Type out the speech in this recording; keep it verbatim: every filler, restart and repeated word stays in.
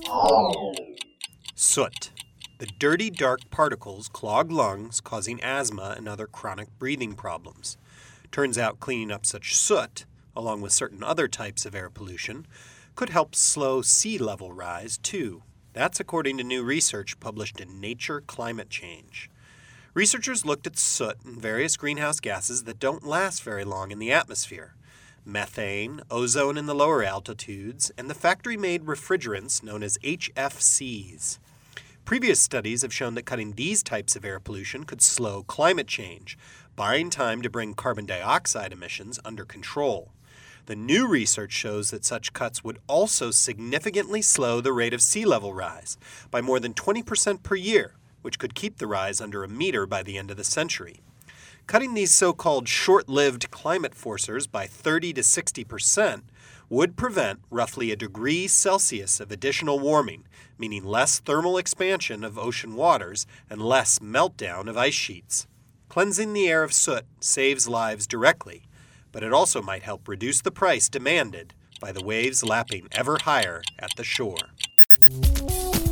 Soot. The dirty, dark particles clog lungs, causing asthma and other chronic breathing problems. Turns out cleaning up such soot, along with certain other types of air pollution, could help slow sea level rise, too. That's according to new research published in Nature Climate Change. Researchers looked at soot and various greenhouse gases that don't last very long in the atmosphere. Methane, ozone in the lower altitudes, and the factory-made refrigerants known as H F Cs. Previous studies have shown that cutting these types of air pollution could slow climate change, buying time to bring carbon dioxide emissions under control. The new research shows that such cuts would also significantly slow the rate of sea level rise by more than twenty percent per year, which could keep the rise under a meter by the end of the century. Cutting these so-called short-lived climate forcers by thirty to sixty percent would prevent roughly a degree Celsius of additional warming, meaning less thermal expansion of ocean waters and less meltdown of ice sheets. Cleansing the air of soot saves lives directly, but it also might help reduce the price demanded by the waves lapping ever higher at the shore.